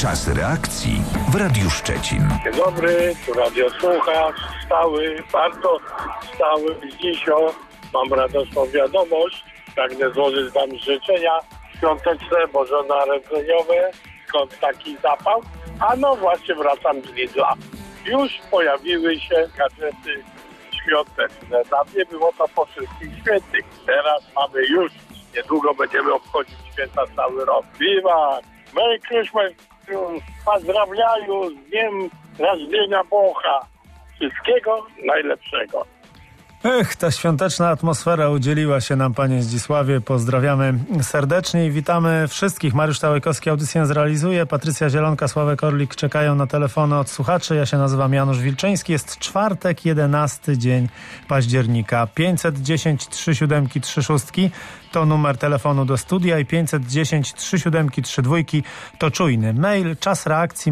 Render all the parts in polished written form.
Czas reakcji w Radiu Szczecin. Dzień dobry, tu Radio Słuchacz, stały, bardzo stały. Dzisio mam radosną wiadomość. Pragnę złożyć wam życzenia świąteczne, bożonarodzeniowe. Skąd taki zapał? A no właśnie wracam z Lidla. Już pojawiły się gadżety świąteczne. Tam nie było to po wszystkich świętych. Teraz mamy już, niedługo będziemy obchodzić święta cały rok. Wiwat! Merry Christmas! Pozdrawiam z dniem Rażdżenia Boga. Wszystkiego najlepszego. Ta świąteczna atmosfera udzieliła się nam, panie Zdzisławie. Pozdrawiamy serdecznie i witamy wszystkich. Mariusz Tałekowski audycję zrealizuje. Patrycja Zielonka, Sławek Orlik czekają na telefony od słuchaczy. Ja się nazywam Janusz Wilczyński. Jest czwartek, 11 dzień października. 510 37 36 to numer telefonu do studia i 510 37 32 to czujny. Mail czasreakcji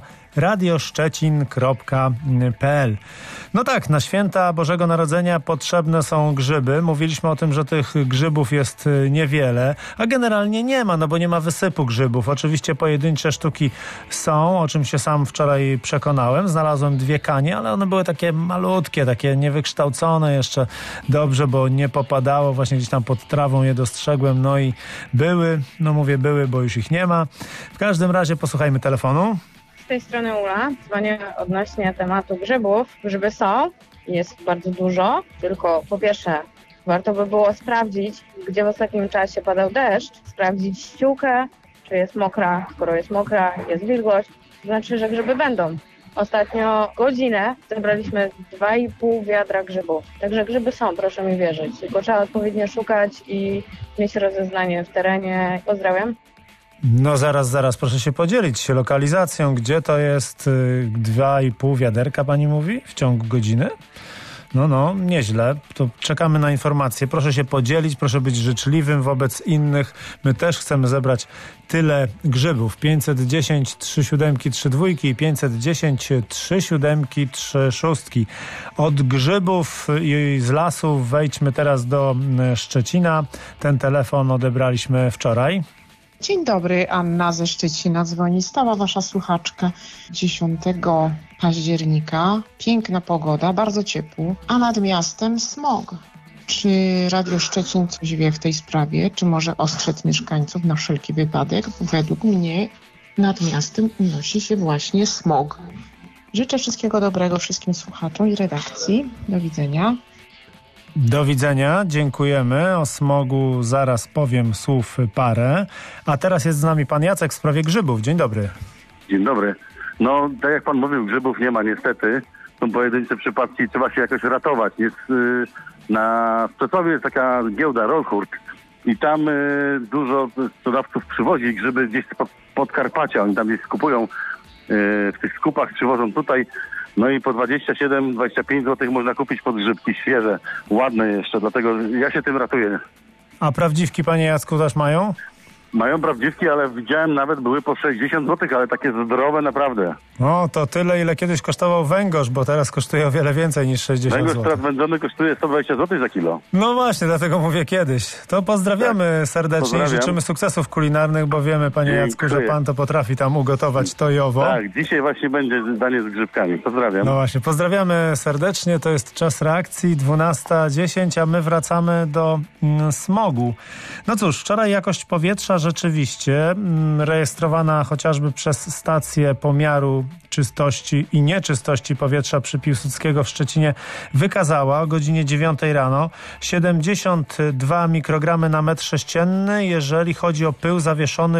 @radioszczecin.pl. No tak, na święta Bożego Narodzenia potrzebne są grzyby. Mówiliśmy o tym, że tych grzybów jest niewiele, a generalnie nie ma, no bo nie ma wysypu grzybów. Oczywiście pojedyncze sztuki są, o czym się sam wczoraj przekonałem. Znalazłem 2 kanie, ale one były takie malutkie, takie niewykształcone jeszcze dobrze, bo nie popadało. Właśnie gdzieś tam pod trawą je dostrzegłem, no i były, bo już ich nie ma. W każdym razie posłuchajmy telefonu. Z tej strony Ula. Dzwonię odnośnie tematu grzybów. Grzyby są, jest bardzo dużo, tylko po pierwsze warto by było sprawdzić, gdzie w ostatnim czasie padał deszcz, sprawdzić ściółkę, czy jest mokra. Skoro jest mokra, jest wilgoć, to znaczy, że grzyby będą. Ostatnio godzinę zebraliśmy 2,5 wiadra grzybów. Także grzyby są, proszę mi wierzyć. Tylko trzeba odpowiednio szukać i mieć rozeznanie w terenie. Pozdrawiam. No zaraz, proszę się podzielić się lokalizacją. Gdzie to jest 2,5 wiaderka, pani mówi? W ciągu godziny? No, nieźle. To czekamy na informacje. Proszę się podzielić, proszę być życzliwym wobec innych. My też chcemy zebrać tyle grzybów. 510 37 32 i 510 37 36. Od grzybów i z lasów wejdźmy teraz do Szczecina. Ten telefon odebraliśmy wczoraj. Dzień dobry, Anna ze Szczecina dzwoni. Stała wasza słuchaczka 10 października. Piękna pogoda, bardzo ciepło, a nad miastem smog. Czy Radio Szczecin coś wie w tej sprawie? Czy może ostrzec mieszkańców na wszelki wypadek? Według mnie nad miastem unosi się właśnie smog. Życzę wszystkiego dobrego wszystkim słuchaczom i redakcji. Do widzenia. Do widzenia, dziękujemy. O smogu zaraz powiem słów parę. A teraz jest z nami pan Jacek w sprawie grzybów. Dzień dobry. Dzień dobry. No, tak jak pan mówił, grzybów nie ma niestety. Są pojedyncze przypadki, trzeba się jakoś ratować. Jest na Stoczowie jest taka giełda Rollhurt i tam dużo sprzedawców przywozi grzyby gdzieś z Podkarpacia. Oni tam gdzieś skupują w tych skupach, przywożą tutaj. No i po 27-25 zł można kupić podgrzybki świeże, ładne jeszcze, dlatego ja się tym ratuję. A prawdziwki, panie Jacku, też mają? Mają prawdziwki, ale widziałem nawet były po 60 zł, ale takie zdrowe naprawdę. No to tyle, ile kiedyś kosztował węgorz, bo teraz kosztuje o wiele więcej niż 60 węgorz zł. teraz wędzony kosztuje 120 zł za kilo. No właśnie, dlatego mówię kiedyś. To pozdrawiamy serdecznie i życzymy sukcesów kulinarnych, bo wiemy, panie Jacku, że pan to potrafi tam ugotować to i owo. Tak, dzisiaj właśnie będzie danie z grzybkami. Pozdrawiam. No właśnie, pozdrawiamy serdecznie. To jest czas reakcji, 12:10, a my wracamy do smogu. No cóż, wczoraj jakość powietrza rzeczywiście rejestrowana chociażby przez stację pomiaru czystości i nieczystości powietrza przy Piłsudskiego w Szczecinie wykazała o godzinie 9 rano 72 mikrogramy na metr sześcienny, jeżeli chodzi o pył zawieszony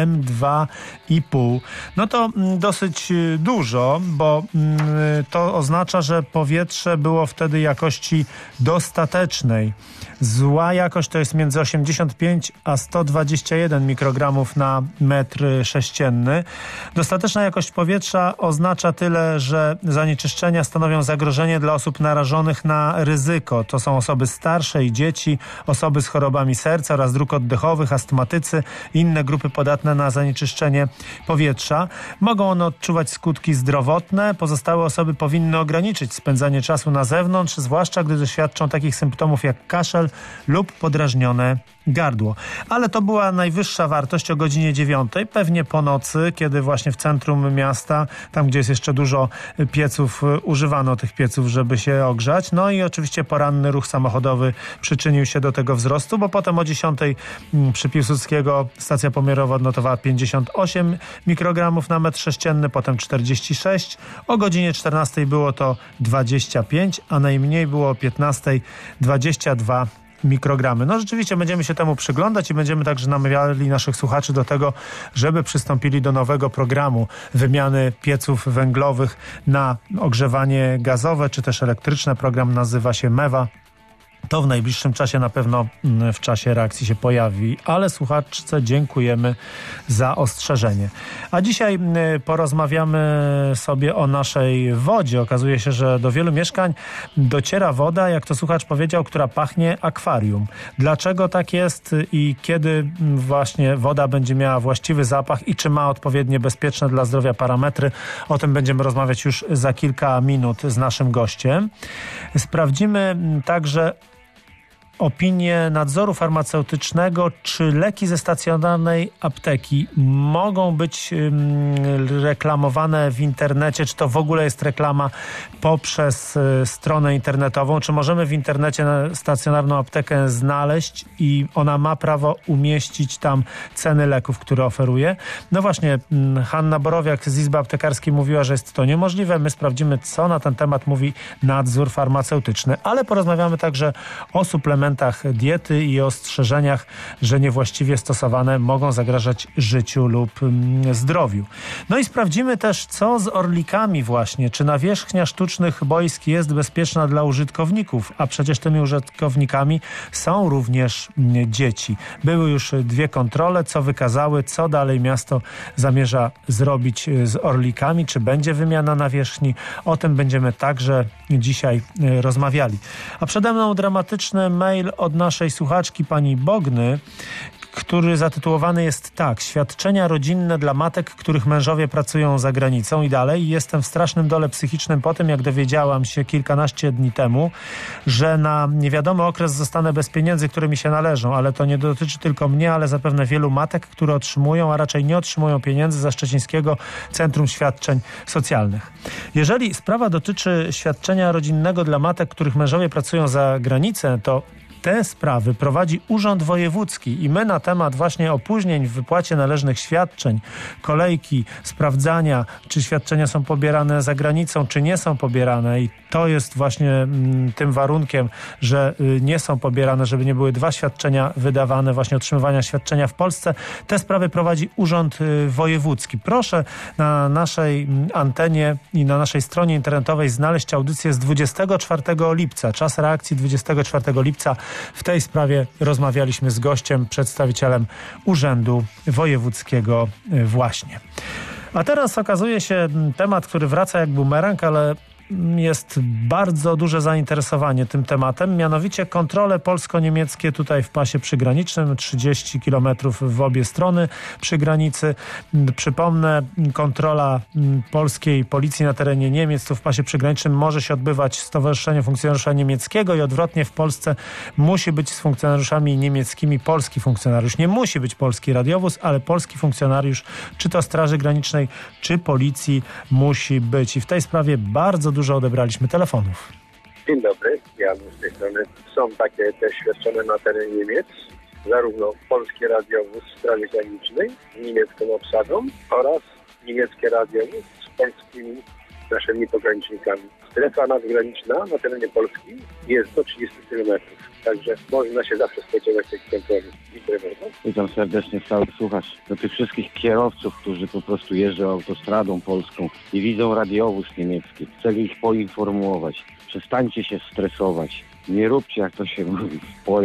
PM2,5. No to dosyć dużo, bo to oznacza, że powietrze było wtedy jakości dostatecznej. Zła jakość to jest między 85 a 121 mikrogramów na metr sześcienny. Dostateczna jakość powietrza oznacza tyle, że zanieczyszczenia stanowią zagrożenie dla osób narażonych na ryzyko. To są osoby starsze i dzieci, osoby z chorobami serca oraz dróg oddechowych, astmatycy i inne grupy podatne na zanieczyszczenie powietrza. Mogą one odczuwać skutki zdrowotne. Pozostałe osoby powinny ograniczyć spędzanie czasu na zewnątrz, zwłaszcza gdy doświadczą takich symptomów jak kaszel lub podrażnione gardło. Ale to była najwyższa wartość o godzinie 9, pewnie po nocy, kiedy właśnie w centrum miasta, tam gdzie jest jeszcze dużo pieców, używano tych pieców, żeby się ogrzać. No i oczywiście poranny ruch samochodowy przyczynił się do tego wzrostu, bo potem o 10 przy Piłsudskiego stacja pomiarowa odnotowała 58 mikrogramów na metr sześcienny, potem 46. O godzinie 14 było to 25, a najmniej było o 15 22 mikrogramy. No rzeczywiście będziemy się temu przyglądać i będziemy także namawiali naszych słuchaczy do tego, żeby przystąpili do nowego programu wymiany pieców węglowych na ogrzewanie gazowe czy też elektryczne. Program nazywa się MEWA. To w najbliższym czasie na pewno w czasie reakcji się pojawi, ale słuchaczce dziękujemy za ostrzeżenie. A dzisiaj porozmawiamy sobie o naszej wodzie. Okazuje się, że do wielu mieszkań dociera woda, jak to słuchacz powiedział, która pachnie akwarium. Dlaczego tak jest i kiedy właśnie woda będzie miała właściwy zapach i czy ma odpowiednie bezpieczne dla zdrowia parametry? O tym będziemy rozmawiać już za kilka minut z naszym gościem. Sprawdzimy także opinię nadzoru farmaceutycznego, czy leki ze stacjonarnej apteki mogą być reklamowane w internecie, czy to w ogóle jest reklama poprzez stronę internetową, czy możemy w internecie stacjonarną aptekę znaleźć i ona ma prawo umieścić tam ceny leków, które oferuje. No właśnie, Hanna Borowiak z Izby Aptekarskiej mówiła, że jest to niemożliwe. My sprawdzimy, co na ten temat mówi nadzór farmaceutyczny, ale porozmawiamy także o suplementach diety i ostrzeżeniach, że niewłaściwie stosowane mogą zagrażać życiu lub zdrowiu. No i sprawdzimy też, co z orlikami właśnie. Czy nawierzchnia sztucznych boisk jest bezpieczna dla użytkowników? A przecież tymi użytkownikami są również dzieci. Były już 2 kontrole, co wykazały, co dalej miasto zamierza zrobić z orlikami. Czy będzie wymiana nawierzchni? O tym będziemy także dzisiaj rozmawiali. A przede mną dramatyczny mail od naszej słuchaczki pani Bogny, który zatytułowany jest tak: świadczenia rodzinne dla matek, których mężowie pracują za granicą. I dalej: jestem w strasznym dole psychicznym po tym, jak dowiedziałam się kilkanaście dni temu, że na niewiadomy okres zostanę bez pieniędzy, które mi się należą, ale to nie dotyczy tylko mnie, ale zapewne wielu matek, które otrzymują, a raczej nie otrzymują pieniędzy ze Szczecińskiego Centrum Świadczeń Socjalnych. Jeżeli sprawa dotyczy świadczenia rodzinnego dla matek, których mężowie pracują za granicę, to te sprawy prowadzi Urząd Wojewódzki i my na temat właśnie opóźnień w wypłacie należnych świadczeń, kolejki, sprawdzania, czy świadczenia są pobierane za granicą, czy nie są pobierane, i to jest właśnie tym warunkiem, że nie są pobierane, żeby nie były 2 świadczenia wydawane, właśnie otrzymywania świadczenia w Polsce. Te sprawy prowadzi Urząd Wojewódzki. Proszę na naszej antenie i na naszej stronie internetowej znaleźć audycję z 24 lipca. Czas reakcji 24 lipca. W tej sprawie rozmawialiśmy z gościem, przedstawicielem Urzędu Wojewódzkiego właśnie. A teraz okazuje się temat, który wraca jak bumerang, ale jest bardzo duże zainteresowanie tym tematem, mianowicie kontrole polsko-niemieckie tutaj w pasie przygranicznym, 30 km w obie strony przy granicy. Przypomnę, kontrola polskiej policji na terenie Niemiec tu w pasie przygranicznym może się odbywać z Stowarzyszeniem Funkcjonariusza Niemieckiego i odwrotnie w Polsce musi być z funkcjonariuszami niemieckimi polski funkcjonariusz. Nie musi być polski radiowóz, ale polski funkcjonariusz, czy to Straży Granicznej, czy policji musi być. I w tej sprawie bardzo dużo odebraliśmy telefonów. Dzień dobry, ja z tej strony. Są takie też świadczone na terenie Niemiec, zarówno polski radiowóz Straży Granicznej z niemiecką obsadą oraz niemiecki radiowóz z polskimi naszymi pogranicznikami. Strefa nadgraniczna na terenie Polski jest do 30 km, także można się zawsze spodziewać tych kontroli. Witam serdecznie stałych słuchaczy. Do tych wszystkich kierowców, którzy po prostu jeżdżą autostradą polską i widzą radiowóz niemiecki, chcę ich poinformować. Przestańcie się stresować. Nie róbcie, jak to się mówi,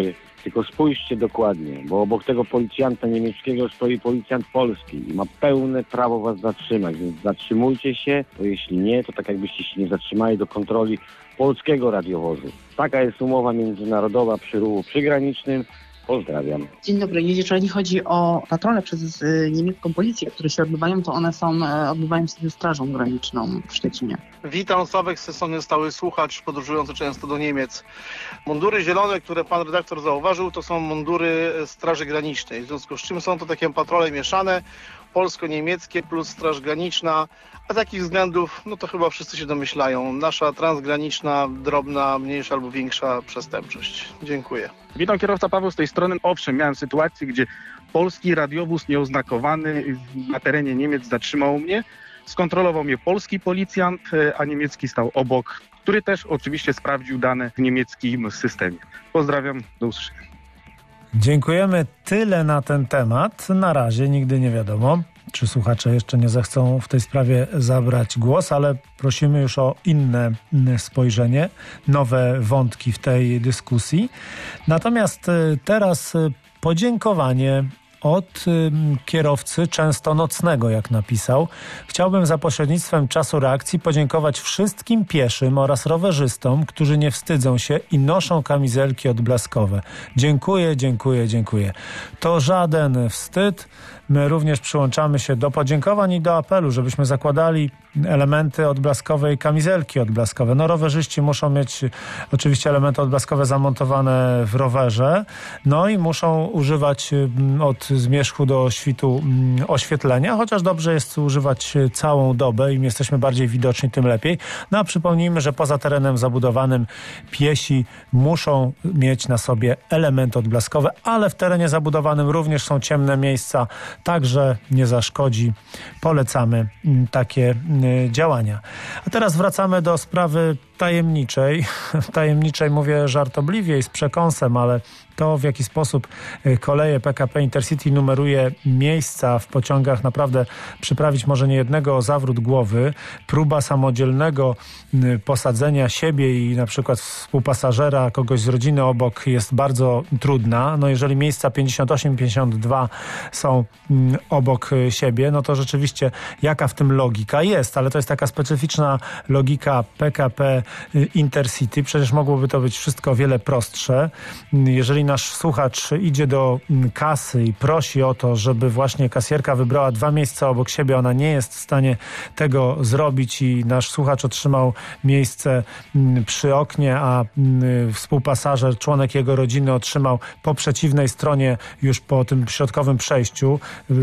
Tylko spójrzcie dokładnie, bo obok tego policjanta niemieckiego stoi policjant polski i ma pełne prawo was zatrzymać, więc zatrzymujcie się, bo jeśli nie, to tak jakbyście się nie zatrzymali do kontroli polskiego radiowozu. Taka jest umowa międzynarodowa przy ruchu przygranicznym. Pozdrawiam. Dzień dobry. Jeżeli chodzi o patrole przez niemiecką policję, które się odbywają, to one odbywają się ze Strażą Graniczną w Szczecinie. Witam, Sławek z tej strony, stały słuchacz podróżujący często do Niemiec. Mundury zielone, które pan redaktor zauważył, to są mundury Straży Granicznej. W związku z czym są to takie patrole mieszane, polsko-niemieckie plus Straż Graniczna, a takich względów, no to chyba wszyscy się domyślają. Nasza transgraniczna, drobna, mniejsza albo większa przestępczość. Dziękuję. Witam, kierowca Paweł z tej strony. Owszem, miałem sytuację, gdzie polski radiowóz nieoznakowany na terenie Niemiec zatrzymał mnie. Skontrolował mnie polski policjant, a niemiecki stał obok, który też oczywiście sprawdził dane w niemieckim systemie. Pozdrawiam, do usłyszenia. Dziękujemy, tyle na ten temat. Na razie nigdy nie wiadomo, czy słuchacze jeszcze nie zechcą w tej sprawie zabrać głos, ale prosimy już o inne spojrzenie, nowe wątki w tej dyskusji. Natomiast teraz podziękowanie od kierowcy często nocnego, jak napisał. Chciałbym za pośrednictwem czasu reakcji podziękować wszystkim pieszym oraz rowerzystom, którzy nie wstydzą się i noszą kamizelki odblaskowe. Dziękuję, dziękuję, dziękuję. To żaden wstyd. My również przyłączamy się do podziękowań i do apelu, żebyśmy zakładali elementy odblaskowe i kamizelki odblaskowe. No, rowerzyści muszą mieć oczywiście elementy odblaskowe zamontowane w rowerze, no i muszą używać od zmierzchu do świtu oświetlenia, chociaż dobrze jest używać całą dobę. Im jesteśmy bardziej widoczni, tym lepiej. No a przypomnijmy, że poza terenem zabudowanym piesi muszą mieć na sobie elementy odblaskowe, ale w terenie zabudowanym również są ciemne miejsca, także nie zaszkodzi. Polecamy takie działania. A teraz wracamy do sprawy tajemniczej. Tajemniczej mówię żartobliwie i z przekąsem, ale to, w jaki sposób koleje PKP Intercity numeruje miejsca w pociągach, naprawdę przyprawić może niejednego o zawrót głowy. Próba samodzielnego posadzenia siebie i na przykład współpasażera, kogoś z rodziny obok jest bardzo trudna. No jeżeli miejsca 58 i 52 są obok siebie, no to rzeczywiście jaka w tym logika jest, ale to jest taka specyficzna logika PKP Intercity. Przecież mogłoby to być wszystko o wiele prostsze. Jeżeli nasz słuchacz idzie do kasy i prosi o to, żeby właśnie kasjerka wybrała 2 miejsca obok siebie, ona nie jest w stanie tego zrobić i nasz słuchacz otrzymał miejsce przy oknie, a współpasażer, członek jego rodziny otrzymał po przeciwnej stronie, już po tym środkowym przejściu,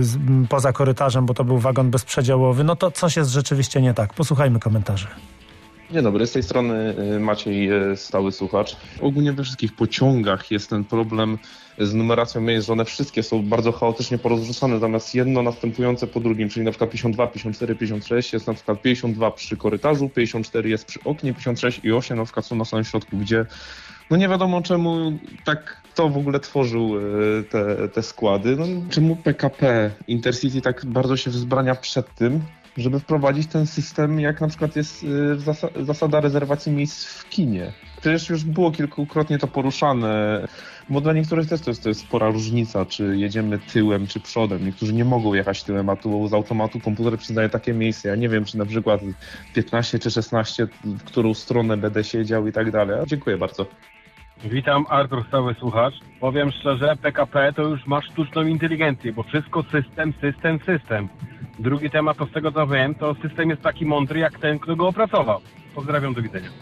poza korytarzem, bo to był wagon bezprzedziałowy, no to coś jest rzeczywiście nie tak. Posłuchajmy komentarzy. Dzień dobry, z tej strony Maciej, stały słuchacz. Ogólnie we wszystkich pociągach jest ten problem z numeracją miejsc, że one wszystkie są bardzo chaotycznie porozrzucane, zamiast jedno następujące po drugim, czyli na przykład 52, 54, 56 jest na przykład 52 przy korytarzu, 54 jest przy oknie, 56 i 8 na przykład są na samym środku, gdzie no nie wiadomo czemu tak kto w ogóle tworzył te składy. No, czemu PKP Intercity tak bardzo się wzbrania przed tym, żeby wprowadzić ten system, jak na przykład jest zasada rezerwacji miejsc w kinie. Przecież już było kilkukrotnie to poruszane, bo dla niektórych też to jest spora różnica, czy jedziemy tyłem, czy przodem. Niektórzy nie mogą jechać tyłem, a tu z automatu komputer przyznaje takie miejsce. Ja nie wiem, czy na przykład 15 czy 16, w którą stronę będę siedział i tak dalej. Dziękuję bardzo. Witam, Artur, stały słuchacz. Powiem szczerze, PKP to już ma sztuczną inteligencję, bo wszystko system. Drugi temat, to z tego co wiem, to system jest taki mądry jak ten, kto go opracował. Pozdrawiam, do widzenia.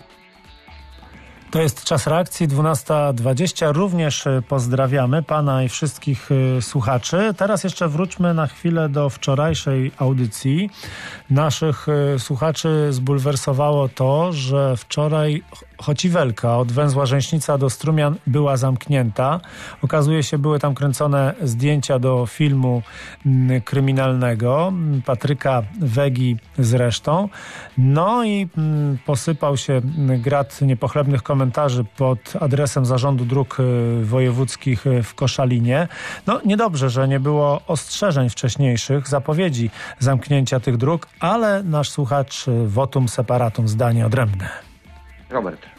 To jest czas reakcji, 12:20. Również pozdrawiamy pana i wszystkich słuchaczy. Teraz jeszcze wróćmy na chwilę do wczorajszej audycji. Naszych słuchaczy zbulwersowało to, że wczoraj Chociwelka od węzła Rzęśnica do Strumian była zamknięta. Okazuje się, były tam kręcone zdjęcia do filmu kryminalnego Patryka Wegi zresztą. No i posypał się grad niepochlebnych komentarzy pod adresem Zarządu Dróg Wojewódzkich w Koszalinie. No niedobrze, że nie było ostrzeżeń wcześniejszych, zapowiedzi zamknięcia tych dróg, ale nasz słuchacz votum separatum, zdanie odrębne. Robert,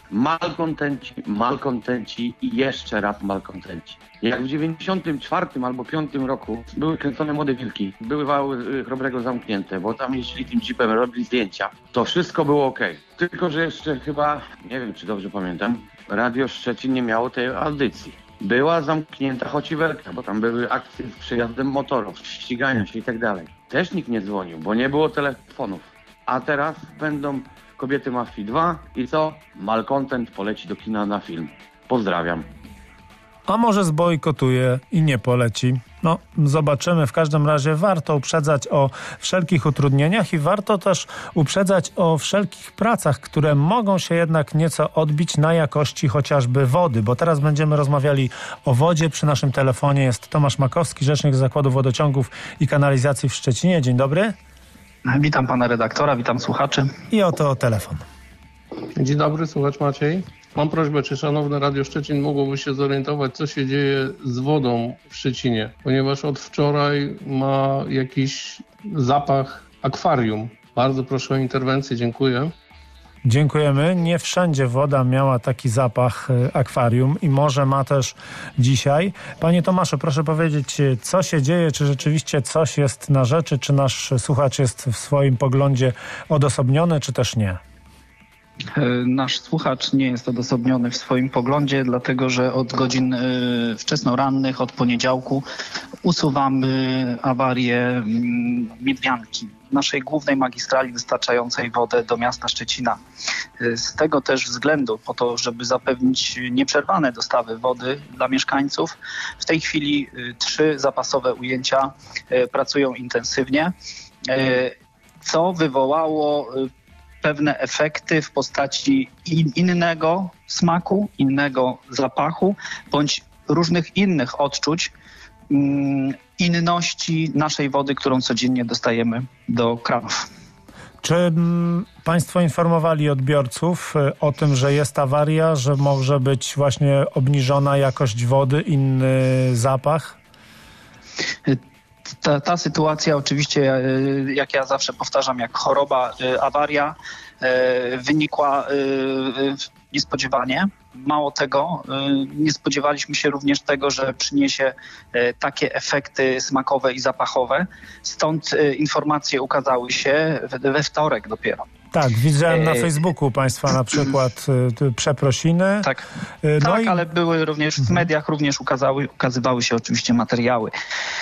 malkontenci i jeszcze raz malkontenci. Jak w 94 albo 5 roku były kręcone Młode Wilki, były wały Chrobrego zamknięte, bo tam jeździli tym jeepem, robili zdjęcia, to wszystko było okej. Tylko że jeszcze chyba, nie wiem czy dobrze pamiętam, Radio Szczecin nie miało tej audycji. Była zamknięta chociwerka, bo tam były akcje z przejazdem motorów, ścigania się i tak dalej. Też nikt nie dzwonił, bo nie było telefonów. A teraz będą Kobiety Mafii 2 i co? Malcontent poleci do kina na film. Pozdrawiam. A może zbojkotuje i nie poleci? No, zobaczymy. W każdym razie warto uprzedzać o wszelkich utrudnieniach i warto też uprzedzać o wszelkich pracach, które mogą się jednak nieco odbić na jakości chociażby wody, bo teraz będziemy rozmawiali o wodzie. Przy naszym telefonie jest Tomasz Makowski, rzecznik Zakładu Wodociągów i Kanalizacji w Szczecinie. Dzień dobry. Witam pana redaktora, witam słuchaczy. I oto telefon. Dzień dobry, słuchacz Maciej. Mam prośbę, czy szanowne Radio Szczecin mogłoby się zorientować, co się dzieje z wodą w Szczecinie, ponieważ od wczoraj ma jakiś zapach akwarium. Bardzo proszę o interwencję, dziękuję. Dziękujemy. Nie wszędzie woda miała taki zapach akwarium i może ma też dzisiaj. Panie Tomaszu, proszę powiedzieć, co się dzieje, czy rzeczywiście coś jest na rzeczy, czy nasz słuchacz jest w swoim poglądzie odosobniony, czy też nie? Nasz słuchacz nie jest odosobniony w swoim poglądzie, dlatego że od godzin wczesnorannych, od poniedziałku usuwamy awarię Miedwianki, naszej głównej magistrali dostarczającej wodę do miasta Szczecina. Z tego też względu, po to, żeby zapewnić nieprzerwane dostawy wody dla mieszkańców, w tej chwili 3 zapasowe ujęcia pracują intensywnie, co wywołało pewne efekty w postaci innego smaku, innego zapachu, bądź różnych innych odczuć, inności naszej wody, którą codziennie dostajemy do kranów. Czy państwo informowali odbiorców o tym, że jest awaria, że może być właśnie obniżona jakość wody, inny zapach? Ta sytuacja oczywiście, jak ja zawsze powtarzam, jak choroba, awaria, wynikła niespodziewanie. Mało tego, nie spodziewaliśmy się również tego, że przyniesie takie efekty smakowe i zapachowe. Stąd informacje ukazały się we wtorek dopiero. Tak, widziałem na Facebooku państwa na przykład przeprosiny. Tak, no tak, ale były również w mediach, również ukazywały się oczywiście materiały.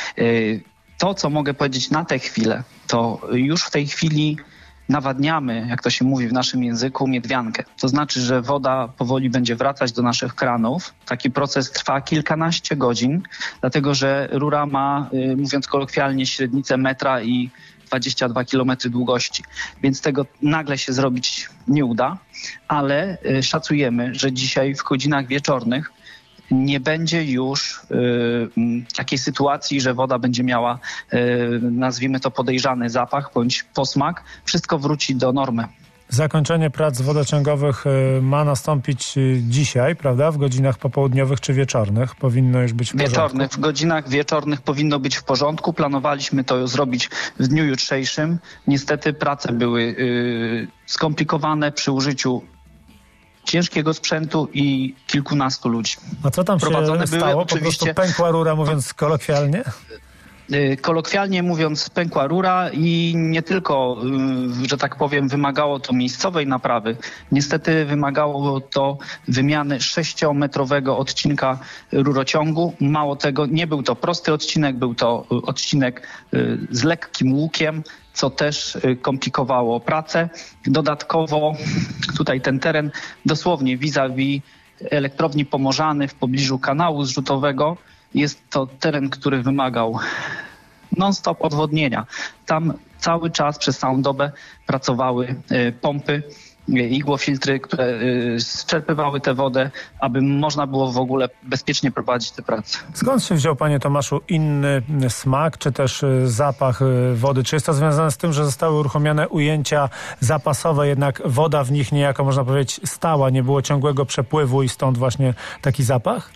To, co mogę powiedzieć na tę chwilę, to już w tej chwili nawadniamy, jak to się mówi w naszym języku, Miedwiankę. To znaczy, że woda powoli będzie wracać do naszych kranów. Taki proces trwa kilkanaście godzin, dlatego że rura ma, mówiąc kolokwialnie, średnicę metra i 22 km długości. Więc tego nagle się zrobić nie uda, ale szacujemy, że dzisiaj w godzinach wieczornych nie będzie już takiej sytuacji, że woda będzie miała, nazwijmy to, podejrzany zapach bądź posmak. Wszystko wróci do normy. Zakończenie prac wodociągowych ma nastąpić dzisiaj, prawda? W godzinach popołudniowych czy wieczornych powinno już być w porządku? Wieczornych. W godzinach wieczornych powinno być w porządku. Planowaliśmy to zrobić w dniu jutrzejszym. Niestety prace były skomplikowane przy użyciu ciężkiego sprzętu i kilkunastu ludzi. A co tam się stało? Po prostu pękła rura, mówiąc kolokwialnie? Kolokwialnie mówiąc, pękła rura i nie tylko, że tak powiem, wymagało to miejscowej naprawy. Niestety wymagało to wymiany 6-metrowego odcinka rurociągu. Mało tego, nie był to prosty odcinek, był to odcinek z lekkim łukiem, co też komplikowało pracę. Dodatkowo tutaj ten teren dosłownie vis-a-vis elektrowni Pomorzany w pobliżu kanału zrzutowego jest to teren, który wymagał non-stop odwodnienia. Tam cały czas, przez całą dobę pracowały pompy, igłofiltry, które zczerpywały tę wodę, aby można było w ogóle bezpiecznie prowadzić te prace. Skąd się wziął, panie Tomaszu, inny smak, czy też zapach wody? Czy jest to związane z tym, że zostały uruchomione ujęcia zapasowe, jednak woda w nich niejako, można powiedzieć, stała, nie było ciągłego przepływu i stąd właśnie taki zapach?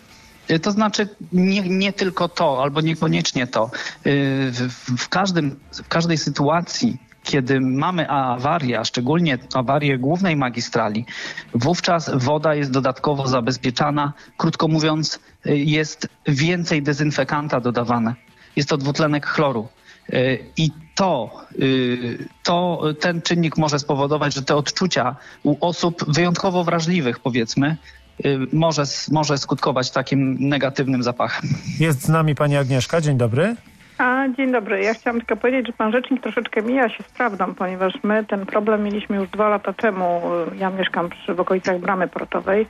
To znaczy nie tylko to, albo niekoniecznie to. W każdej sytuacji, kiedy mamy awarię, a szczególnie awarię głównej magistrali, wówczas woda jest dodatkowo zabezpieczana. Krótko mówiąc, jest więcej dezynfekanta dodawane. Jest to dwutlenek chloru. I ten czynnik może spowodować, że te odczucia u osób wyjątkowo wrażliwych, powiedzmy, może skutkować takim negatywnym zapachem. Jest z nami pani Agnieszka. Dzień dobry. Dzień dobry. Ja chciałam tylko powiedzieć, że pan rzecznik troszeczkę mija się z prawdą, ponieważ my ten problem mieliśmy już 2 lata temu. Ja mieszkam w okolicach Bramy Portowej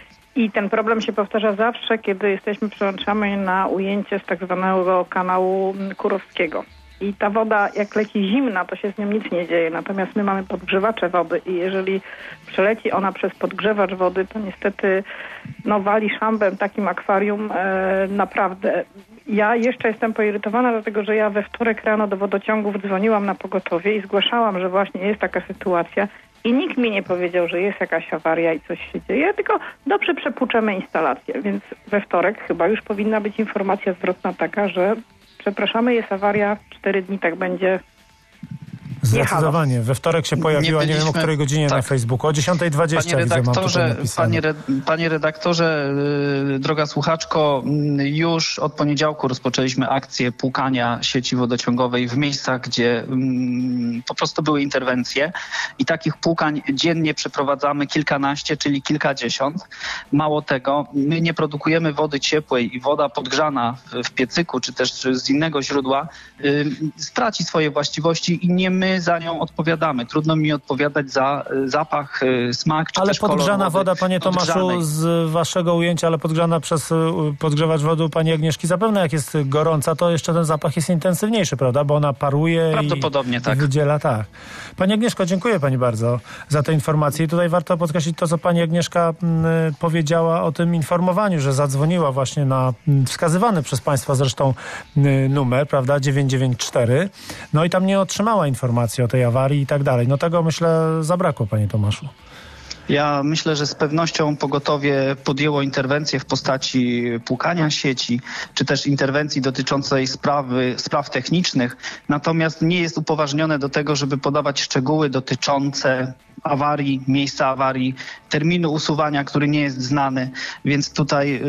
i ten problem się powtarza zawsze, kiedy przełączamy na ujęcie z tak zwanego kanału Kurowskiego. I ta woda, jak leci zimna, to się z nią nic nie dzieje. Natomiast my mamy podgrzewacze wody i jeżeli przeleci ona przez podgrzewacz wody, to niestety wali szambem takim akwarium naprawdę. Ja jeszcze jestem poirytowana, dlatego że ja we wtorek rano do wodociągów dzwoniłam na pogotowie i zgłaszałam, że właśnie jest taka sytuacja i nikt mi nie powiedział, że jest jakaś awaria i coś się dzieje, tylko dobrze przepłuczamy instalację. Więc we wtorek chyba już powinna być informacja zwrotna taka, że przepraszamy, jest awaria, 4 dni tak będzie. Zdecydowanie. We wtorek się pojawiła, nie wiem o której godzinie na Facebooku. O 10:20 widzę, mam tutaj napisane. Panie redaktorze, droga słuchaczko, już od poniedziałku rozpoczęliśmy akcję płukania sieci wodociągowej w miejscach, gdzie po prostu były interwencje i takich płukań dziennie przeprowadzamy kilkanaście, czyli kilkadziesiąt. Mało tego, my nie produkujemy wody ciepłej i woda podgrzana w piecyku, czy też z innego źródła straci swoje właściwości i nie my za nią odpowiadamy. Trudno mi odpowiadać za zapach, smak, czy ale też kolor podgrzana wody woda, panie Tomaszu, z waszego ujęcia, ale podgrzana przez podgrzewacz wody pani Agnieszki, zapewne jak jest gorąca, to jeszcze ten zapach jest intensywniejszy, prawda? Bo ona paruje prawdopodobnie i wydziela, tak. Pani Agnieszko, dziękuję pani bardzo za te informacje. I tutaj warto podkreślić to, co pani Agnieszka powiedziała o tym informowaniu, że zadzwoniła właśnie na wskazywany przez państwa zresztą numer, prawda, 994. No i tam nie otrzymała informacji o tej awarii i tak dalej. No tego, myślę, zabrakło, panie Tomaszu. Ja myślę, że z pewnością pogotowie podjęło interwencję w postaci płukania sieci, czy też interwencji dotyczącej spraw technicznych, natomiast nie jest upoważnione do tego, żeby podawać szczegóły dotyczące awarii, miejsca awarii, terminu usuwania, który nie jest znany, więc tutaj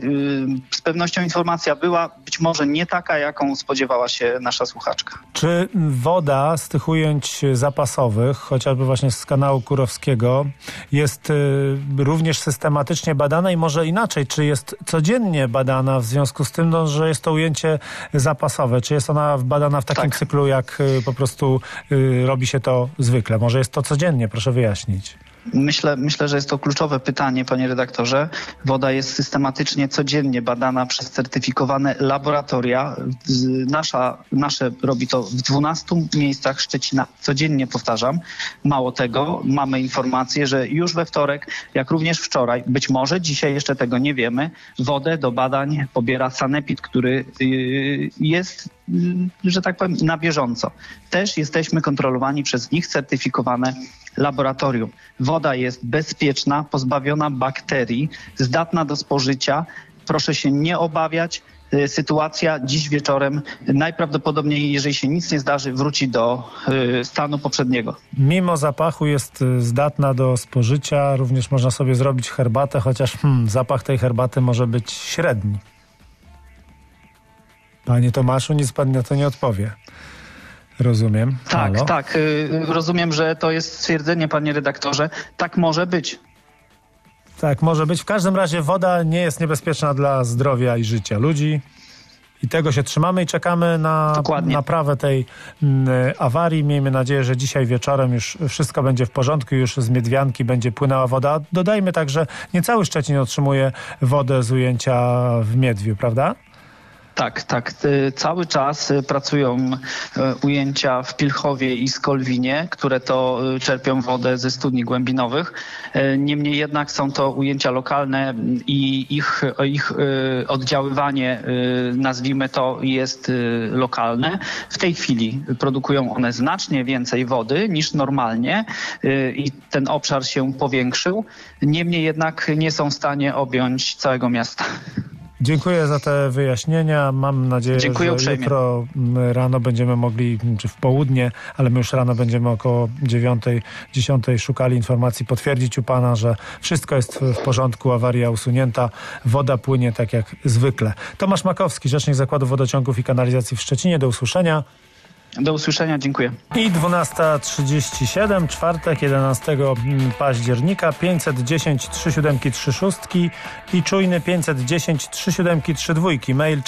z pewnością informacja była być może nie taka, jaką spodziewała się nasza słuchaczka. Czy woda z tych ujęć zapasowych, chociażby właśnie z kanału Kurowskiego, jest również systematycznie badana i może inaczej, czy jest codziennie badana w związku z tym, że jest to ujęcie zapasowe? Czy jest ona badana w takim cyklu, jak po prostu robi się to zwykle? Może jest to codziennie? Proszę wyjaśnić. Myślę, że jest to kluczowe pytanie, panie redaktorze. Woda jest systematycznie, codziennie badana przez certyfikowane laboratoria. Nasze robi to w 12 miejscach Szczecina. Codziennie, powtarzam. Mało tego, mamy informację, że już we wtorek, jak również wczoraj, być może dzisiaj jeszcze tego nie wiemy, wodę do badań pobiera Sanepid, który jest, że tak powiem, na bieżąco. Też jesteśmy kontrolowani przez nich certyfikowane laboratorium. Woda jest bezpieczna, pozbawiona bakterii, zdatna do spożycia. Proszę się nie obawiać. Sytuacja dziś wieczorem najprawdopodobniej, jeżeli się nic nie zdarzy, wróci do stanu poprzedniego. Mimo zapachu jest zdatna do spożycia. Również można sobie zrobić herbatę, chociaż zapach tej herbaty może być średni. Panie Tomaszu, nic pan na to nie odpowie. Rozumiem. Halo? Tak. Rozumiem, że to jest stwierdzenie, panie redaktorze. Tak może być. Tak, może być. W każdym razie woda nie jest niebezpieczna dla zdrowia i życia ludzi. I tego się trzymamy i czekamy na naprawę tej awarii. Miejmy nadzieję, że dzisiaj wieczorem już wszystko będzie w porządku, już z Miedwianki będzie płynęła woda. Dodajmy także, nie cały Szczecin otrzymuje wodę z ujęcia w Miedwiu, prawda? Tak. Cały czas pracują ujęcia w Pilchowie i Skolwinie, które to czerpią wodę ze studni głębinowych. Niemniej jednak są to ujęcia lokalne i ich oddziaływanie, nazwijmy to, jest lokalne. W tej chwili produkują one znacznie więcej wody niż normalnie i ten obszar się powiększył. Niemniej jednak nie są w stanie objąć całego miasta. Dziękuję za te wyjaśnienia. Mam nadzieję, Dziękuję że uprzejmie. jutro rano będziemy mogli, czy w południe, ale my już rano będziemy około 9-10 szukali informacji, potwierdzić u pana, że wszystko jest w porządku, awaria usunięta, woda płynie tak jak zwykle. Tomasz Makowski, rzecznik Zakładu Wodociągów i Kanalizacji w Szczecinie. Do usłyszenia. Do usłyszenia, dziękuję. I 12:37, czwartek, 11 października, 510 37 36 i czujny 510 37 32. Mail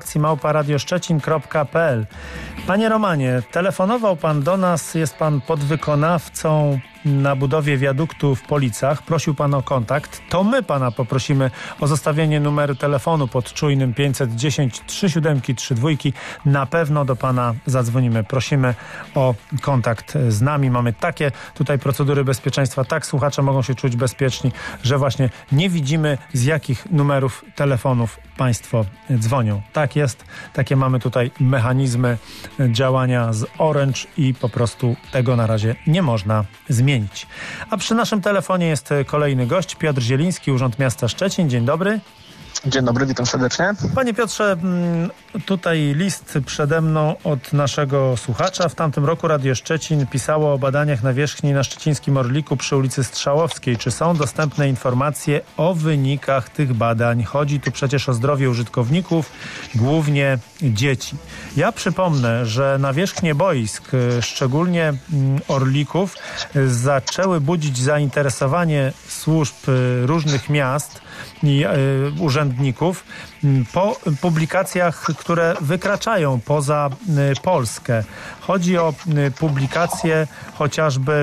czasreakcji@radioszczecin.pl. Panie Romanie, telefonował pan do nas, jest pan podwykonawcą na budowie wiaduktu w Policach. Prosił pan o kontakt. To my pana poprosimy o zostawienie numeru telefonu pod czujnym 510 37 32. Na pewno do pana zadzwonimy. Prosimy o kontakt z nami. Mamy takie tutaj procedury bezpieczeństwa. Tak słuchacze mogą się czuć bezpieczni, że właśnie nie widzimy, z jakich numerów telefonów państwo dzwonią. Tak jest. Takie mamy tutaj mechanizmy działania z Orange i po prostu tego na razie nie można zmienić. A przy naszym telefonie jest kolejny gość, Piotr Zieliński, Urząd Miasta Szczecin. Dzień dobry. Dzień dobry, witam serdecznie. Panie Piotrze, tutaj list przede mną od naszego słuchacza. W tamtym roku Radio Szczecin pisało o badaniach nawierzchni na szczecińskim Orliku przy ulicy Strzałowskiej. Czy są dostępne informacje o wynikach tych badań? Chodzi tu przecież o zdrowie użytkowników, głównie dzieci. Ja przypomnę, że nawierzchnie boisk, szczególnie Orlików, zaczęły budzić zainteresowanie służb różnych miast i urzędników po publikacjach, które wykraczają poza Polskę. Chodzi o publikacje chociażby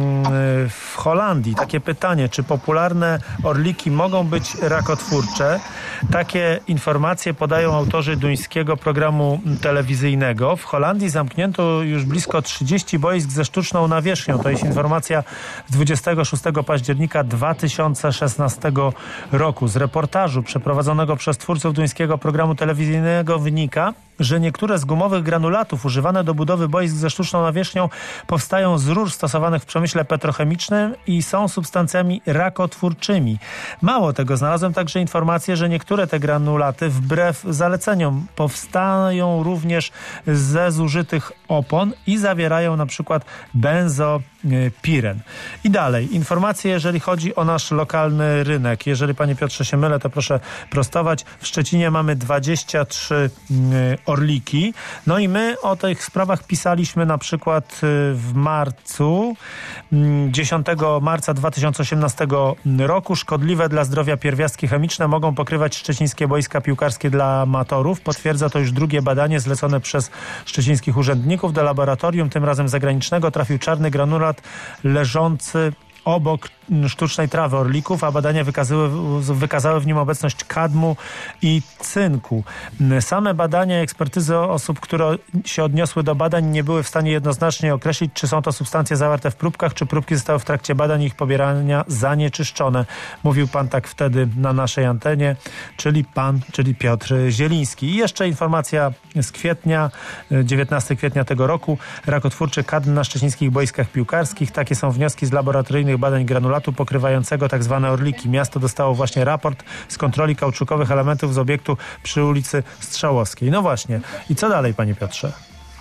w Holandii. Takie pytanie, czy popularne orliki mogą być rakotwórcze? Takie informacje podają autorzy duńskiego programu telewizyjnego. W Holandii zamknięto już blisko 30 boisk ze sztuczną nawierzchnią. To jest informacja z 26 października 2016 roku. Z reportażu przeprowadzonego przez twórców duńskiego programu telewizyjnego wynika, że niektóre z gumowych granulatów używane do budowy boisk ze sztuczną nawierzchnią powstają z rur stosowanych w przemyśle petrochemicznym i są substancjami rakotwórczymi. Mało tego, znalazłem także informację, że niektóre te granulaty wbrew zaleceniom powstają również ze zużytych opon i zawierają na przykład benzopiren. I dalej, informacje, jeżeli chodzi o nasz lokalny rynek. Jeżeli, panie Piotrze, się mylę, to proszę prostować. W Szczecinie mamy 23 orliki. No i my o tych sprawach pisaliśmy na przykład w marcu, 10 marca 2018 roku. Szkodliwe dla zdrowia pierwiastki chemiczne mogą pokrywać szczecińskie boiska piłkarskie dla amatorów. Potwierdza to już drugie badanie zlecone przez szczecińskich urzędników. Do laboratorium, tym razem zagranicznego, trafił czarny granulat leżący obok sztucznej trawy orlików, a badania wykazały w nim obecność kadmu i cynku. Same badania i ekspertyzy osób, które się odniosły do badań, nie były w stanie jednoznacznie określić, czy są to substancje zawarte w próbkach, czy próbki zostały w trakcie badań i ich pobierania zanieczyszczone. Mówił pan tak wtedy na naszej antenie, czyli Piotr Zieliński. I jeszcze informacja z kwietnia, 19 kwietnia tego roku. Rakotwórczy kadm na szczecińskich boiskach piłkarskich. Takie są wnioski z laboratoryjnych badań granulatu pokrywającego tak zwane orliki. Miasto dostało właśnie raport z kontroli kauczukowych elementów z obiektu przy ulicy Strzałowskiej. No właśnie. I co dalej, panie Piotrze?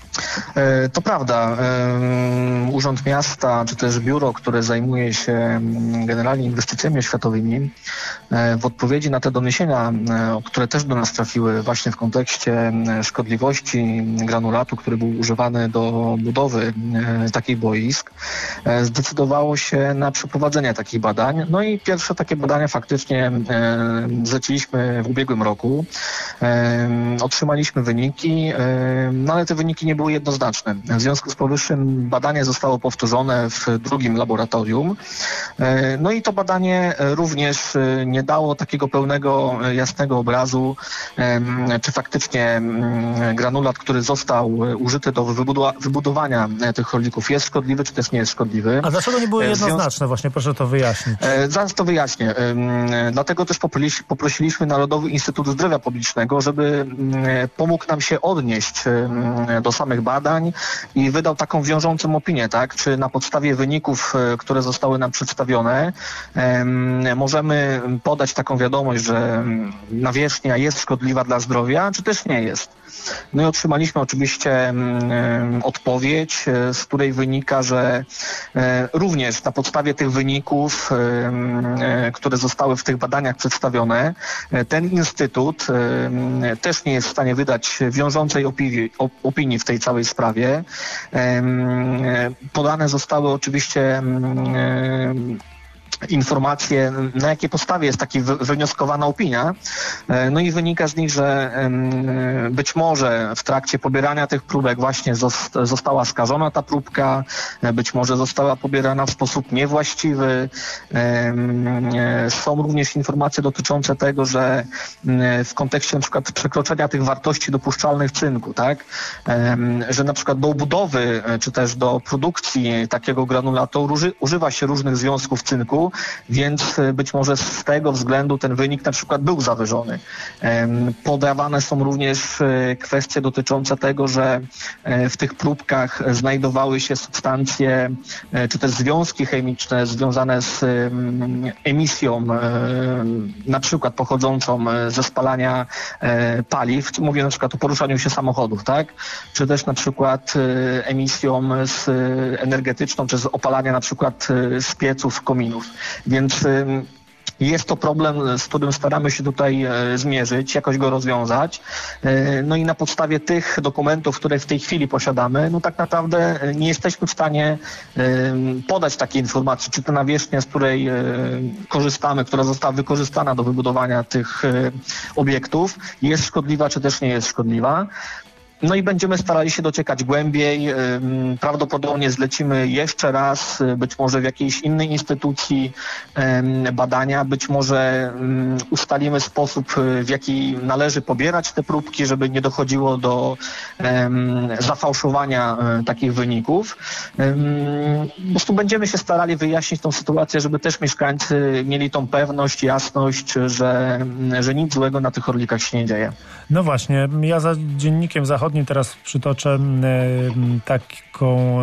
To prawda. Urząd Miasta, czy też biuro, które zajmuje się generalnie inwestycjami oświatowymi, w odpowiedzi na te doniesienia, które też do nas trafiły właśnie w kontekście szkodliwości granulatu, który był używany do budowy takich boisk, zdecydowało się na przeprowadzenie takich badań. No i pierwsze takie badania faktycznie zleciliśmy w ubiegłym roku. Otrzymaliśmy wyniki, no ale te wyniki nie były jednoznaczne. W związku z powyższym badanie zostało powtórzone w drugim laboratorium. No i to badanie również nie dało takiego pełnego, jasnego obrazu, czy faktycznie granulat, który został użyty do wybudowania tych orlików, jest szkodliwy, czy też nie jest szkodliwy. A dlaczego nie były jednoznaczne? Właśnie proszę to wyjaśnić. Zaraz to wyjaśnię. Dlatego też poprosiliśmy Narodowy Instytut Zdrowia Publicznego, żeby pomógł nam się odnieść do samych różnych badań i wydał taką wiążącą opinię, tak? Czy na podstawie wyników, które zostały nam przedstawione, możemy podać taką wiadomość, że nawierzchnia jest szkodliwa dla zdrowia, czy też nie jest. No i otrzymaliśmy oczywiście odpowiedź, z której wynika, że również na podstawie tych wyników, które zostały w tych badaniach przedstawione, ten instytut też nie jest w stanie wydać wiążącej opinii w tej całej sprawie. Podane zostały oczywiście informacje, na jakiej podstawie jest taka wywnioskowana opinia. No i wynika z nich, że być może w trakcie pobierania tych próbek właśnie została skażona ta próbka, być może została pobierana w sposób niewłaściwy. Są również informacje dotyczące tego, że w kontekście na przykład przekroczenia tych wartości dopuszczalnych cynku, tak, że na przykład do budowy czy też do produkcji takiego granulatu używa się różnych związków cynku, więc być może z tego względu ten wynik na przykład był zawyżony. Podawane są również kwestie dotyczące tego, że w tych próbkach znajdowały się substancje czy też związki chemiczne związane z emisją na przykład pochodzącą ze spalania paliw, mówię na przykład o poruszaniu się samochodów, tak? Czy też na przykład emisją energetyczną, czy z opalania na przykład z pieców, kominów. Więc jest to problem, z którym staramy się tutaj zmierzyć, jakoś go rozwiązać. No i na podstawie tych dokumentów, które w tej chwili posiadamy, no tak naprawdę nie jesteśmy w stanie podać takiej informacji, czy ta nawierzchnia, z której korzystamy, która została wykorzystana do wybudowania tych obiektów, jest szkodliwa, czy też nie jest szkodliwa. No i będziemy starali się dociekać głębiej. Prawdopodobnie zlecimy jeszcze raz, być może w jakiejś innej instytucji badania, być może ustalimy sposób, w jaki należy pobierać te próbki, żeby nie dochodziło do zafałszowania takich wyników. Po prostu będziemy się starali wyjaśnić tą sytuację, żeby też mieszkańcy mieli tą pewność, jasność, że nic złego na tych orlikach się nie dzieje. No właśnie, ja za Dziennikiem Zachodnim teraz przytoczę taką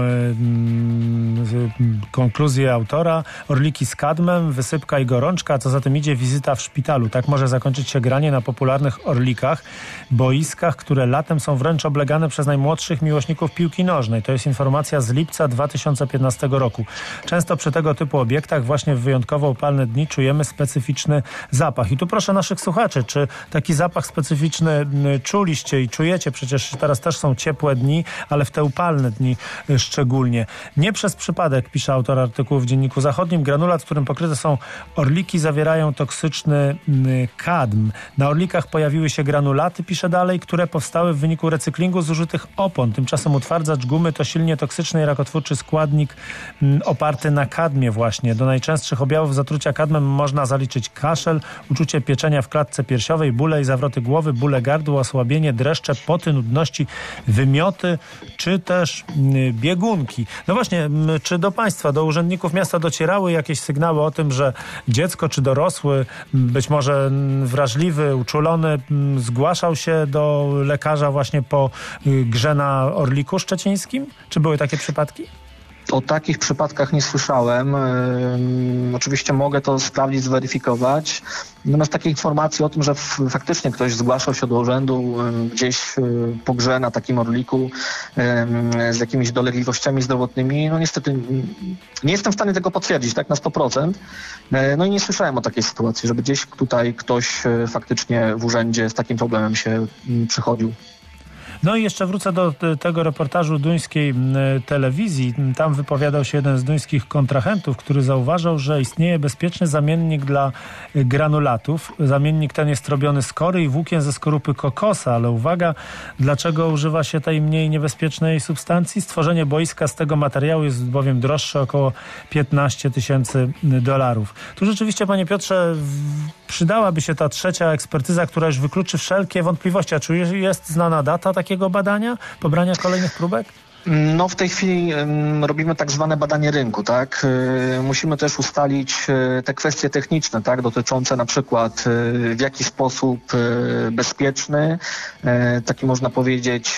konkluzję autora. Orliki z kadmem, wysypka i gorączka, a co za tym idzie wizyta w szpitalu. Tak może zakończyć się granie na popularnych orlikach, boiskach, które latem są wręcz oblegane przez najmłodszych miłośników piłki nożnej. To jest informacja z lipca 2015 roku. Często przy tego typu obiektach właśnie w wyjątkowo upalne dni czujemy specyficzny zapach. I tu proszę naszych słuchaczy, czy taki zapach specyficzny czuliście i czujecie? Przecież teraz też są ciepłe dni, ale w te upalne dni szczególnie. Nie przez przypadek, pisze autor artykułu w Dzienniku Zachodnim, granulat, w którym pokryte są orliki, zawierają toksyczny kadm. Na orlikach pojawiły się granulaty, pisze dalej, które powstały w wyniku recyklingu zużytych opon. Tymczasem utwardzacz gumy to silnie toksyczny i rakotwórczy składnik oparty na kadmie właśnie. Do najczęstszych objawów zatrucia kadmem można zaliczyć kaszel, uczucie pieczenia w klatce piersiowej, bóle i zawroty głowy, bóle gardła, osłabienie, dreszcze, poty, nudności, wymioty, czy też biegunki. No właśnie, czy do państwa, do urzędników miasta docierały jakieś sygnały o tym, że dziecko czy dorosły, być może wrażliwy, uczulony, zgłaszał się do lekarza właśnie po grze na Orliku Szczecińskim? Czy były takie przypadki? O takich przypadkach nie słyszałem. Oczywiście mogę to sprawdzić, zweryfikować. Natomiast takie informacje o tym, że faktycznie ktoś zgłaszał się do urzędu gdzieś po grze na takim orliku z jakimiś dolegliwościami zdrowotnymi, no niestety nie jestem w stanie tego potwierdzić, tak, na 100%. No i nie słyszałem o takiej sytuacji, żeby gdzieś tutaj ktoś faktycznie w urzędzie z takim problemem się przychodził. No i jeszcze wrócę do tego reportażu duńskiej telewizji. Tam wypowiadał się jeden z duńskich kontrahentów, który zauważał, że istnieje bezpieczny zamiennik dla granulatów. Zamiennik ten jest robiony z kory i włókien ze skorupy kokosa, ale uwaga, dlaczego używa się tej mniej niebezpiecznej substancji? Stworzenie boiska z tego materiału jest bowiem droższe około $15,000. Tu rzeczywiście, panie Piotrze, przydałaby się ta trzecia ekspertyza, która już wykluczy wszelkie wątpliwości. A czy jest znana data takiego badania, pobrania kolejnych próbek? No w tej chwili robimy tak zwane badanie rynku, tak? Musimy też ustalić te kwestie techniczne, tak? Dotyczące na przykład w jaki sposób bezpieczny, taki można powiedzieć,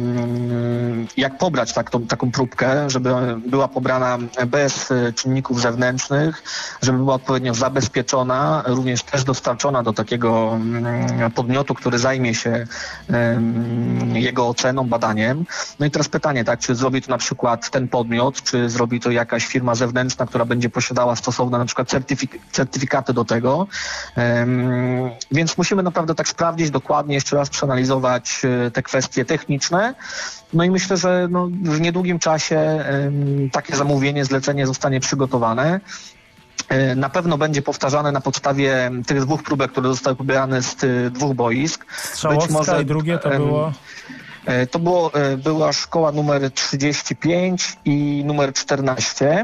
jak pobrać taką próbkę, żeby była pobrana bez czynników zewnętrznych, żeby była odpowiednio zabezpieczona, również też dostarczona do takiego podmiotu, który zajmie się jego oceną, badaniem. No i teraz pytanie, tak, czy zrobi to na przykład ten podmiot, czy zrobi to jakaś firma zewnętrzna, która będzie posiadała stosowne na przykład certyfikaty do tego. Więc musimy naprawdę tak sprawdzić dokładnie, jeszcze raz przeanalizować te kwestie techniczne. No i myślę, że w niedługim czasie takie zamówienie, zlecenie zostanie przygotowane. Na pewno będzie powtarzane na podstawie tych 2 próbek, które zostały pobierane z 2 boisk. Strzałowska i drugie to było? Była szkoła numer 35 i numer 14,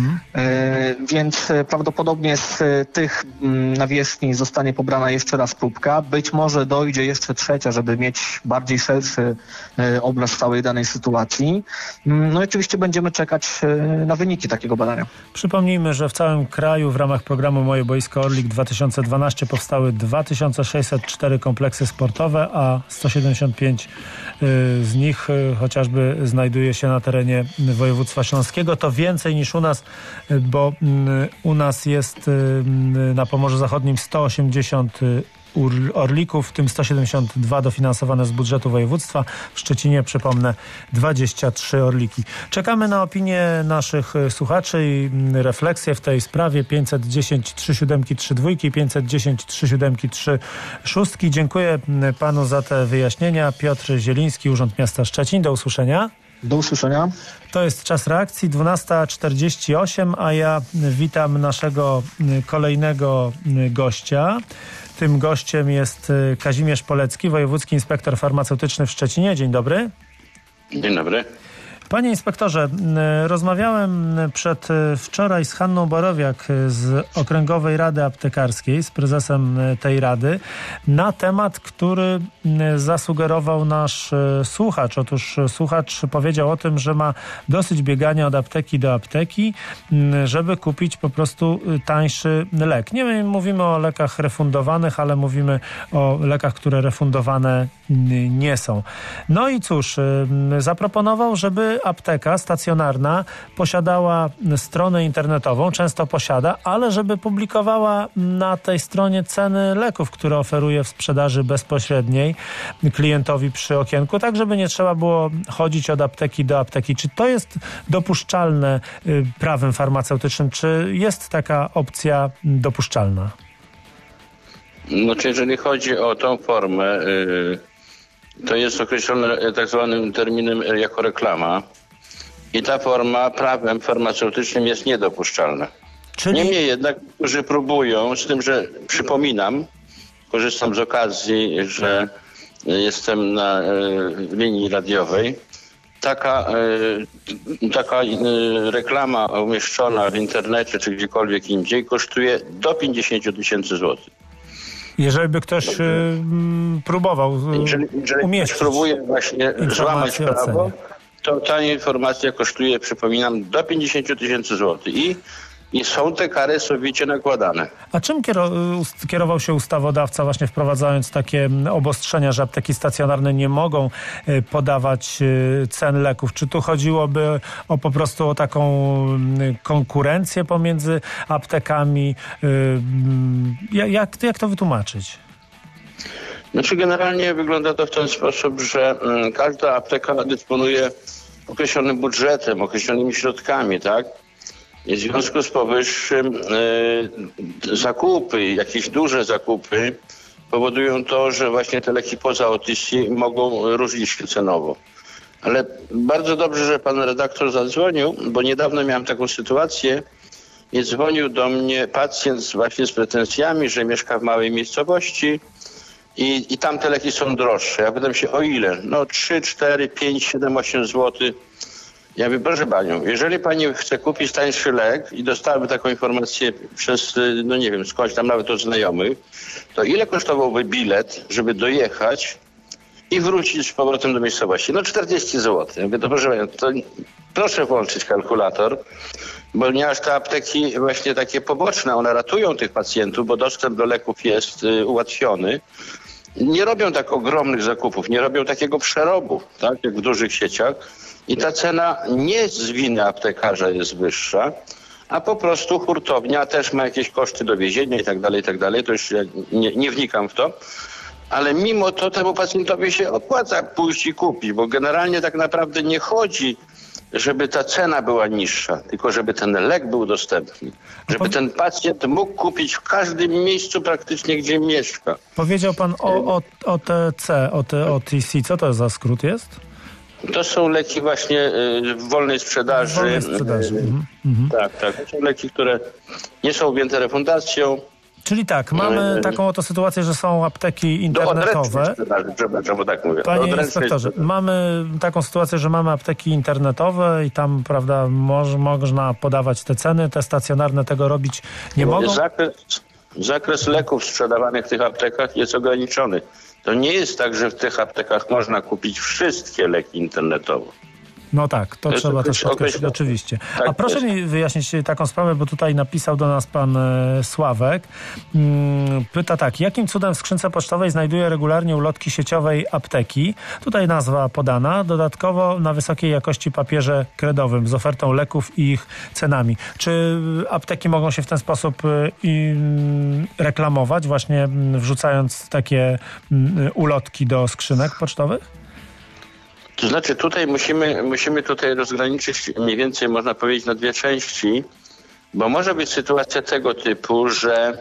więc prawdopodobnie z tych nawierzchni zostanie pobrana jeszcze raz próbka. Być może dojdzie jeszcze trzecia, żeby mieć bardziej szerszy obraz całej danej sytuacji. No i oczywiście będziemy czekać na wyniki takiego badania. Przypomnijmy, że w całym kraju w ramach programu Moje Boisko Orlik 2012 powstały 2604 kompleksy sportowe, a 175 z nich chociażby znajduje się na terenie województwa śląskiego. To więcej niż u nas, bo u nas jest na Pomorzu Zachodnim 180 Orlików, w tym 172 dofinansowane z budżetu województwa. W Szczecinie, przypomnę, 23 Orliki. Czekamy na opinię naszych słuchaczy i refleksje w tej sprawie. 510 37 32, 510 37 36. Dziękuję panu za te wyjaśnienia. Piotr Zieliński, Urząd Miasta Szczecin. Do usłyszenia. Do usłyszenia. To jest czas reakcji, 12:48, a ja witam naszego kolejnego gościa. Tym gościem jest Kazimierz Polecki, wojewódzki inspektor farmaceutyczny w Szczecinie. Dzień dobry. Dzień dobry. Panie inspektorze, rozmawiałem przedwczoraj z Hanną Borowiak z Okręgowej Rady Aptekarskiej, z prezesem tej rady, na temat, który zasugerował nasz słuchacz. Otóż słuchacz powiedział o tym, że ma dosyć biegania od apteki do apteki, żeby kupić po prostu tańszy lek. Nie mówimy o lekach refundowanych, ale mówimy o lekach, które refundowane nie są. No i cóż, zaproponował, żeby apteka stacjonarna posiadała stronę internetową, często posiada, ale żeby publikowała na tej stronie ceny leków, które oferuje w sprzedaży bezpośredniej klientowi przy okienku, tak żeby nie trzeba było chodzić od apteki do apteki. Czy to jest dopuszczalne prawem farmaceutycznym? Czy jest taka opcja dopuszczalna? Znaczy, jeżeli chodzi o tą formę, to jest określone tak zwanym terminem jako reklama i ta forma prawem farmaceutycznym jest niedopuszczalna. Niemniej jednak, którzy próbują, z tym, że przypominam, korzystam z okazji, że jestem na linii radiowej, taka reklama umieszczona w internecie czy gdziekolwiek indziej kosztuje do 50 000 złotych. Jeżeli by ktoś próbował umieścić, próbuje właśnie złamać prawo, to ta informacja kosztuje, przypominam, do 50 000 złotych. I są te kary sowicie nakładane. A czym kierował się ustawodawca właśnie wprowadzając takie obostrzenia, że apteki stacjonarne nie mogą podawać cen leków? Czy tu chodziłoby po prostu o taką konkurencję pomiędzy aptekami? Jak to wytłumaczyć? Znaczy generalnie wygląda to w ten sposób, że każda apteka dysponuje określonym budżetem, określonymi środkami, tak? I w związku z powyższym zakupy, jakieś duże zakupy powodują to, że właśnie te leki poza OTC mogą różnić się cenowo. Ale bardzo dobrze, że pan redaktor zadzwonił, bo niedawno miałem taką sytuację i dzwonił do mnie pacjent właśnie z pretensjami, że mieszka w małej miejscowości i tam te leki są droższe. Ja pytam się, o ile? No 3, 4, 5, 7, 8 zł. Ja mówię, proszę panią, jeżeli pani chce kupić tańszy lek i dostałem taką informację przez, no nie wiem, skądś tam nawet od znajomych, to ile kosztowałby bilet, żeby dojechać i wrócić z powrotem do miejscowości. 40 zł. Ja mówię, to proszę Państwa, to proszę włączyć kalkulator, ponieważ te apteki właśnie takie poboczne, one ratują tych pacjentów, bo dostęp do leków jest ułatwiony. Nie robią tak ogromnych zakupów, nie robią takiego przerobu, tak, jak w dużych sieciach. I ta cena nie z winy aptekarza jest wyższa, a po prostu hurtownia też ma jakieś koszty dowiezienia i tak dalej, to już ja nie wnikam w to. Ale mimo to temu pacjentowi się opłaca pójść i kupić, bo generalnie tak naprawdę nie chodzi, żeby ta cena była niższa, tylko żeby ten lek był dostępny. Żeby ten pacjent mógł kupić w każdym miejscu praktycznie, gdzie mieszka. Powiedział pan o OTC, OTC. Co to za skrót jest? To są leki właśnie w wolnej sprzedaży. Wolnej sprzedaży. Tak. To są leki, które nie są objęte refundacją. Czyli tak, mamy taką oto sytuację, że są apteki internetowe. Przepraszam, tak mówię. Panie inspektorze, mamy taką sytuację, że mamy apteki internetowe i tam, prawda, można podawać te ceny, te stacjonarne tego robić nie mogą? Zakres leków sprzedawanych w tych aptekach jest ograniczony. To nie jest tak, że w tych aptekach można kupić wszystkie leki internetowo. No tak, to trzeba też podkreślić, oczywiście. A proszę mi wyjaśnić taką sprawę, bo tutaj napisał do nas pan Sławek. Pyta tak, jakim cudem w skrzynce pocztowej znajduje regularnie ulotki sieciowej apteki? Tutaj nazwa podana, dodatkowo na wysokiej jakości papierze kredowym z ofertą leków i ich cenami. Czy apteki mogą się w ten sposób reklamować, właśnie wrzucając takie ulotki do skrzynek pocztowych? To znaczy tutaj musimy tutaj rozgraniczyć mniej więcej, można powiedzieć, na dwie części, bo może być sytuacja tego typu, że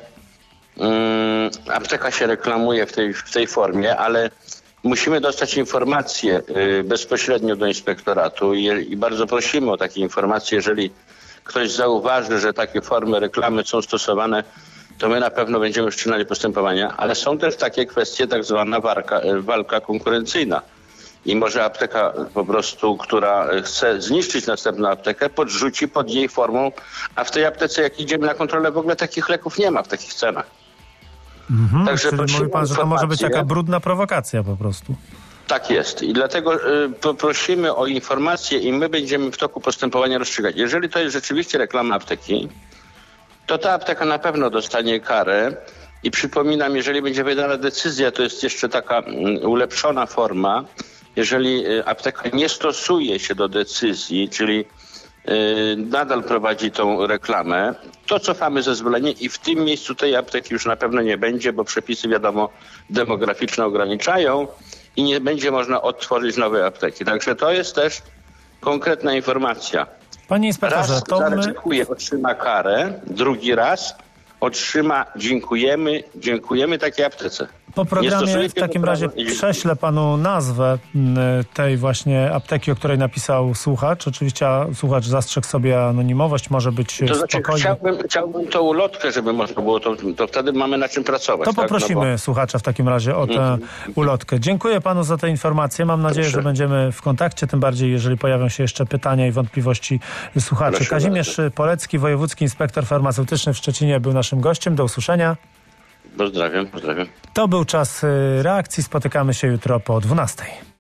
apteka się reklamuje w tej formie, ale musimy dostać informacje bezpośrednio do inspektoratu i bardzo prosimy o takie informacje. Jeżeli ktoś zauważy, że takie formy reklamy są stosowane, to my na pewno będziemy wszczynali postępowania, ale są też takie kwestie, tak zwana walka konkurencyjna. I może apteka po prostu, która chce zniszczyć następną aptekę, podrzuci pod jej formą, a w tej aptece, jak idziemy na kontrolę, w ogóle takich leków nie ma w takich cenach. Także czyli mówi pan, że to może być taka brudna prowokacja po prostu. Tak jest. I dlatego prosimy o informacje i my będziemy w toku postępowania rozstrzygać. Jeżeli to jest rzeczywiście reklama apteki, to ta apteka na pewno dostanie karę. I przypominam, jeżeli będzie wydana decyzja, to jest jeszcze taka ulepszona forma. Jeżeli apteka nie stosuje się do decyzji, czyli nadal prowadzi tą reklamę, to cofamy zezwolenie i w tym miejscu tej apteki już na pewno nie będzie, bo przepisy, wiadomo, demograficzne ograniczają i nie będzie można odtworzyć nowej apteki. Także to jest też konkretna informacja. Panie inspektorze, raz zaryzykuje, otrzyma karę, drugi raz otrzyma dziękujemy takiej aptece. Po programie w takim razie prześlę panu nazwę tej właśnie apteki, o której napisał słuchacz. Oczywiście słuchacz zastrzegł sobie anonimowość, może być spokojny. Chciałbym tą ulotkę, żeby można było, to wtedy mamy na czym pracować. To poprosimy słuchacza w takim razie o tę ulotkę. Dziękuję panu za te informacje. Mam nadzieję, że będziemy w kontakcie, tym bardziej jeżeli pojawią się jeszcze pytania i wątpliwości słuchaczy. Kazimierz Polecki, wojewódzki inspektor farmaceutyczny w Szczecinie był naszym gościem. Do usłyszenia. Pozdrawiam. To był czas reakcji. Spotykamy się jutro po 12:00.